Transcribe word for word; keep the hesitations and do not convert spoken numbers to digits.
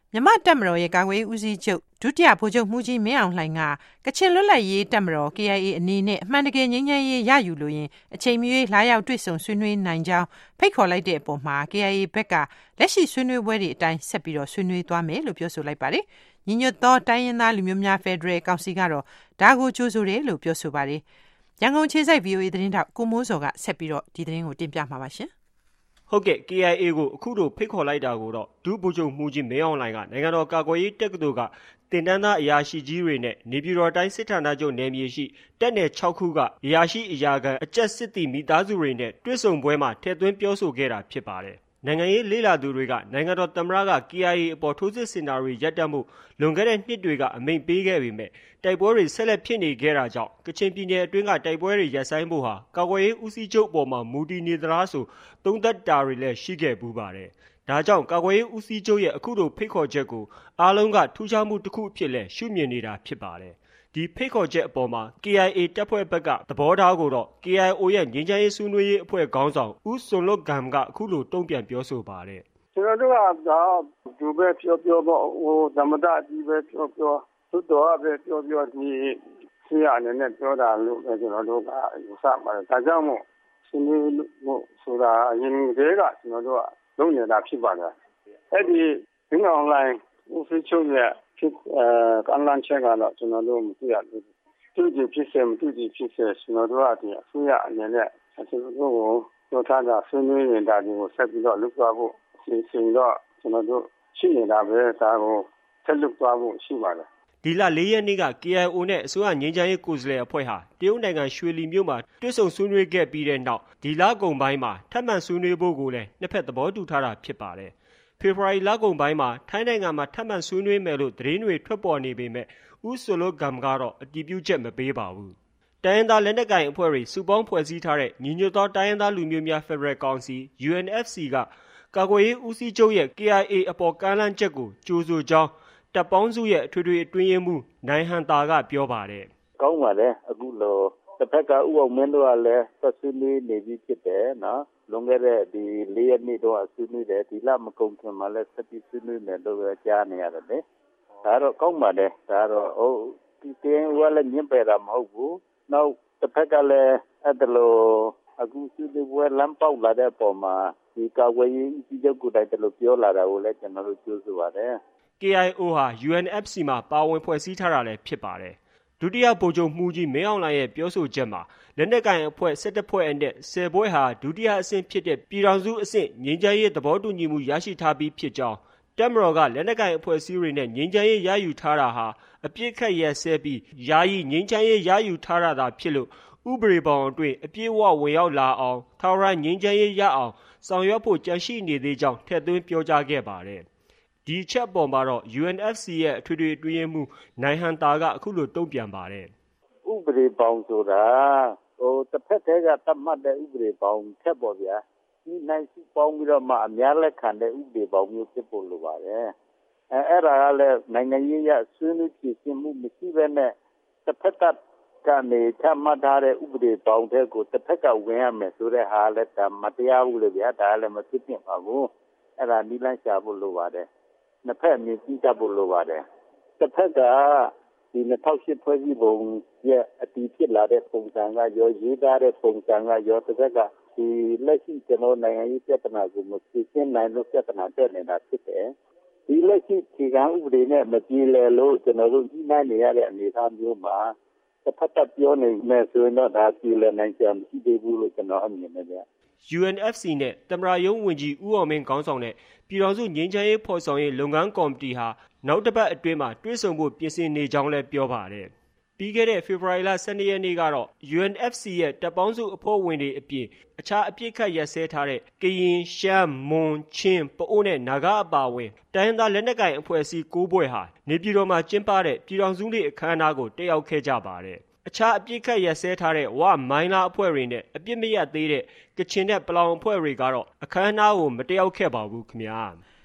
မြန်မာ့တပ်မတော်ရဲ့ကာကွယ်ရေးဦးစီးချုပ်ဒုတိယဗိုလ်ချုပ်မှူးကြီးမင်းအောင်လှိုင်ကကချင်လွတ်လပ်ရေးတပ်မတော် K I A အနေနဲ့အမှန်တကယ်ငြိမ်းချမ်းရေးရယူလိုရင်အချိန်မရွေးလာရောက်တွေ့ဆုံဆွေးနွေးနိုင်ကြောင်းဖိတ်ခေါ်လိုက်တဲ့အပေါ်မှာ K I A ဘက်ကလက်ရှိဆွေးနွေးပွဲတွေအတိုင်းဆက်ပြီးတော့ဆွေးနွေးသွားမယ်လို့ပြောဆိုလိုက်ပါတယ်။ညီညွတ်သောတိုင်းရင်းသားလူမျိုးများဖက်ဒရယ်ကောင်စီကတော့ဒါကိုကြိုဆိုတယ်လို့ပြောဆိုပါတယ်။ရန်ကုန်ခြေစိုက် V O A သတင်းတောက်ကိုမိုးစော်ကဆက်ပြီးတော့ဒီသတင်းကိုတင်ပြမှာပါရှင်။ဟုတ်ကဲ့ K I A ကိုအခုလိုဖိတ်ခေါ်လိုက်တာကိုတော့ဒုဗိုလ်ချုပ်မှူးကြီးမင်းအောင်လှိုင်ကနိုင်ငံတော်ကာကွယ်ရေးတက္ကသိုလ်ကတင်တန်းသားအရာရှိကြီးတွေနဲ့နေပြည်တော်တိုင်းစစ်ဌာနချုပ်နယ်မြေရှိတပ်နယ်၆ခုကအရာရှိအရာခံအကြက်စစ်တီမိသားစုတွေနဲ့တွေ့ဆုံပွဲမှာထည့်သွင်းပြောဆိုခဲ့တာဖြစ်ပါတယ်။နိုင်ငံရေးလေ့လာသူတွေကနိုင်ငံတော်သမ္မတက K I A အပေါ်ထိုးစစ်ဆင်တာတွေရပ်တန့်မှုလွန်ခဲ့တဲ့နှစ်တွေကအမိန့်ပေးခဲ့ပေမဲ့တိုက်ပွဲတွေဆက်လက်ဖြစ်နေခဲ့တာကြောင့်ကချင်ပြည်နယ်အတွင်းကတိုက်ပွဲတွေရပ်ဆိုင်းဖို့ဟာကာကွယ်ရေးဦးစီးချုပ်အပေါ်မှာမူတည်နေသလားဆိုသုံးသပ်တာတွေလည်းရှိခဲ့ပူးပါတယ်။ဒါကြောင့်ကာကွယ်ရေးဦးစီးချုပ်ရဲ့အခုလိုဖိတ်ခေါ်ချက်ကိုအားလုံးကထူးခြားမှုတစ်ခုအဖြစ်လဲရှုမြင်နေတာဖြစ်ပါတယ်။ဒီဖိတ်ခေါ်ချက်အပေါ်မှာ K I A တပ်ဖွဲ့ဘက်ကသဘောထားကိုတော့ K I O ရဲ့ငြိမ်းချမ်းရေးဆွေးနွေးရေးအဖွဲ့ခေါင်းဆောင်ဦးစွန်လွတ်ဂမ်ကအခုလိုတုံ့ပြန်ပြောဆိုပါတယ်။ကျွန်တော်တို့ကတော့ဒီပဲပြောပြောပေါ့ဟိုသမ္မတကြီးပဲပြောပြောသူတော်ပဲပြောပြောဒီဆရာအနေနဲ့ပြောတာလို့ကျွန်တော်တို့ကယူဆပါတယ်။ဒါကြောင့်မို့ဆွေးနွေးဖို့ဆိုတာအရင်ကတည်းကကျွန်တော်တို့ကလုပ်နေတာဖြစ်ပါတယ်။အဲ့ဒီဒီအွန်လိုင်းဦးစီးချုပ်ရဲ့ဖြစ်အဲကန့်လန့်ချက်ကတော့ကျွန်တော်တို့မသိရဘူး။သူဒီဖြစ်စေမသူဒီဖြစ်စေကျွန်တော်တို့ကဒီအစိုးရအနေနဲ့ကျွန်တော်တို့ကိုပြောထားတာဆွေးနွေးနေတာဒီကိုဆက်ပြီးတော့လုပ်သွားဖို့အစီအစဉ်တော့ကျွန်တော်တို့ရှိနေတာပဲဒါကိုဆက်လုပ်သွားဖို့ရှိပါတယ်။ဒီလလေးရက်နေ့က K I O နဲ့အစိုးရငြိမ်းချမ်းရေးကိုယ်စားလှယ်အဖွဲ့ဟာတရုတ်နိုင်ငံရွှေလီမြို့မှာတွေ့ဆုံဆွေးနွေးခဲ့ပြီးတဲ့နောက်ဒီလကုန်ပိုင်းမှာထပ်မံဆွေးနွေးဖို့ကိုလည်းနှစ်ဖက်သဘောတူထားတာဖြစ်ပါတယ်။ဖေဖော်ဝါရီလကုန်ပိုင်းမှာထိုင်းနိုင်ငံမှာထပ်မံဆွေးနွေးမယ်လို့သတင်းတွေထွက်ပေါ်နေပေမဲ့ဦးစွန်လွတ်ဂမ်ကတော့အတည်ပြုချက်မပေးပါဘူး။တိုင်းရင်းသားလက်နက်ကိုင်အဖွဲ့တွေစုပေါင်းဖွဲ့စည်းထားတဲ့ညီညွတ်သောတိုင်းရင်းသားလူမျိုးများဖက်ဒရယ်ကောင်စီ U N F C ကကာကွယ်ရေးဦးစီးချုပ်ရဲ့ K I A အပေါ်ကမ်းလှမ်းချက်ကိုကြိုဆိုကြောင်းတပ်ပေါင်းစုရဲ့အထွေထွေအတွင်းရေးမှူးနိုင်ဟန်တာကပြောပါတယ်။ကောင်းပါတယ်အခုလိုတစ်ဖက်ကဥအောင်မင်းတို့ကလည်းဆက်ဆွေးနွေးနေပြီဖြစ်တယ်နော်လွန်ခဲ့တဲ့ဒီလေးရက်နေ့တော့ဆွေးနွေးတယ်ဒီလမကုန်ခင်မှာလည်းဆက်ပြီးဆွေးနွေးမယ်လို့ကြားနေရတယ်လေဒါတော့ကောင်းပါတယ်ဒါတော့ဟိုဒီတင်းဝလည်းညင်ပယ်တာမဟုတ်ဘူးနောက်တစ်ဖက်ကလည်းအဲ့ဒါလိုအခုဆွေးနွေးပွဲလမ်းပေါက်လာတဲ့ပုံမှာဒီကာကွယ်ရေးဦးစီးချုပ်ကိုယ်တိုင်တလို့ပြောလာတာကိုလည်းကျွန်တော်တို့ကြိုးဆိုပါတယ် K I O ဟာ U N F C မှာပါဝင်ဖွဲ့စည်းထားတာလည်းဖြစ်ပါတယ်။ဒုတိယဗိုလ်ချုပ်မှူးကြီးမင်းအောင်လှိုင်ရဲ့ပြောဆိုချက်မှာလက်နက်ကိုင်အဖွဲ့၁၁ဖွဲ့အနက်၁၀ဖွဲ့ဟာဒုတိယအဆင့်ဖြစ်တဲ့ပြည်ထောင်စုအဆင့်ငြိမ်းချမ်းရေးသဘောတူညီမှုရရှိထားပြီးဖြစ်ကြောင်းတပ်မတော်ကလက်နက်ကိုင်အဖွဲ့အစည်းတွေနဲ့ငြိမ်းချမ်းရေးရယူထားတာဟာအပြစ်ခတ်ရဲဆဲပြီးယာယီငြိမ်းချမ်းရေးရယူထားတာသာဖြစ်လို့ဥပဒေပေါင်းအတွင်းအပြည့်အဝဝင်ရောက်လာအောင်ထာဝရငြိမ်းချမ်းရေးရအောင်ဆောင်ရွက်ဖို့ကြံရှိနေသေးကြောင်းထည့်သွင်းပြောကြားခဲ့ပါတယ်။ဒီချက်ပေါ်မှာတော့ U N F C ရဲ့အထွေထွေအတွင်းရေးမှူးနိုင်ဟန်တာကအခုလိုတုံ့ပြန်ပါတယ်။ဥပဒေပေါင်းဆိုတာဟိုတစ်ဖက်တည်းကသတ်မှတ်တဲ့ဥပဒေပေါင်းထက်ပေါ်ဗျာဒီနိုင်စုပေါင်းပြီးတော့မှအများလက်ခံတဲ့ဥပဒေပေါင်းမျိုးဖြစ်ဖို့လိုပါတယ်။အဲအဲ့ဒါကလည်းနိုင်ငံရေးရဆွေးနွေးပြည်ရှင်းမှုမရှိဘဲနဲ့တစ်ဖက်ကကနေချမှတ်ထားတဲ့ဥပဒေပေါင်းတဲ့ကိုတစ်ဖက်ကဝင်ရမယ်ဆိုတဲ့ဟာလည်းဒါမတရားဘူးလေဗျာဒါလည်းမဖြစ်ဖြစ်ပါဘူးအဲ့ဒါနိလန့်ရှာဖို့လိုပါတယ်နှစ်ဖက်အမြင်ကြီးကြဖို့လိုပါတယ်တစ်ဖက်ကဒီ၂၀၀၈ဖွဲ့စည်းပုံရဲ့အတည်ဖြစ်လာတဲ့ပုံစံကရောရေးသားတဲ့ပုံစံကရောတစ်ဖက်ကဒီလက်ရှိကျွန်တော်နိုင်ငံရေးပြဿနာကိုမဖြေရှင်းနိုင်လို့ပြဿနာတက်နေတာဖြစ်တယ်ဒီလက်ရှိခြေခံဥပဒေနဲ့မပြေလည်လို့ကျွန်တော်တို့ကြီးနိုင်နေရတဲ့အနေအထားမျိုးမှာတစ်ဖက်ပြောနေမယ်ဆိုရင်တော့ဒါပြည်လည်နိုင်ကြမရှိသေးဘူးလို့ကျွန်တော်အမြင်နဲ့ဗျာ U N F C နဲ့သမ္မတရုံးဝန်ကြီးဦးအောင်မင်းခေါင်းဆောင်တဲ့ပြည်ထောင်စုငြိမ်းချမ်းရေးဖော်ဆောင်ရေးလုပ်ငန်းကော်မတီဟာနောက်တစ်ပတ်အတွင်းမှာတွဲဆုံဖို့ပြင်ဆင်နေကြောင်းလည်းပြောပါတယ်။ပြီးခဲ့တဲ့ဖေဖော်ဝါရီလ၁၂ရက်နေ့ကတော့ U N F C ရဲ့တပ်ပေါင်းစုအဖွဲ့ဝင်တွေအပြင်အခြားအပြစ်ခတ်ရက်စဲထားတဲ့ကရင်၊ရှမ်း၊မွန်၊ချင်း၊ပအိုးနဲ့နာဂအပါအဝင်တိုင်းရင်းသားလက်နက်ကိုင်အဖွဲ့အစည်း၉ဖွဲ့ဟာနေပြည်တော်မှာကျင်းပတဲ့ပြည်ထောင်စုနေ့အခမ်းအနားကိုတက်ရောက်ခဲ့ကြပါတယ်။အခြားအပြစ်ခတ်ရက်စဲထားတဲ့ဝမိုင်းလာအဖွဲ့တွေနဲ့အပြစ်မရသေးတဲ့ကချင်နဲ့ပလောင်အဖွဲ့တွေကတော့အခမ်းအနားကိုမတက်ရောက်ခဲ့ပါဘူးခင်ဗျာ။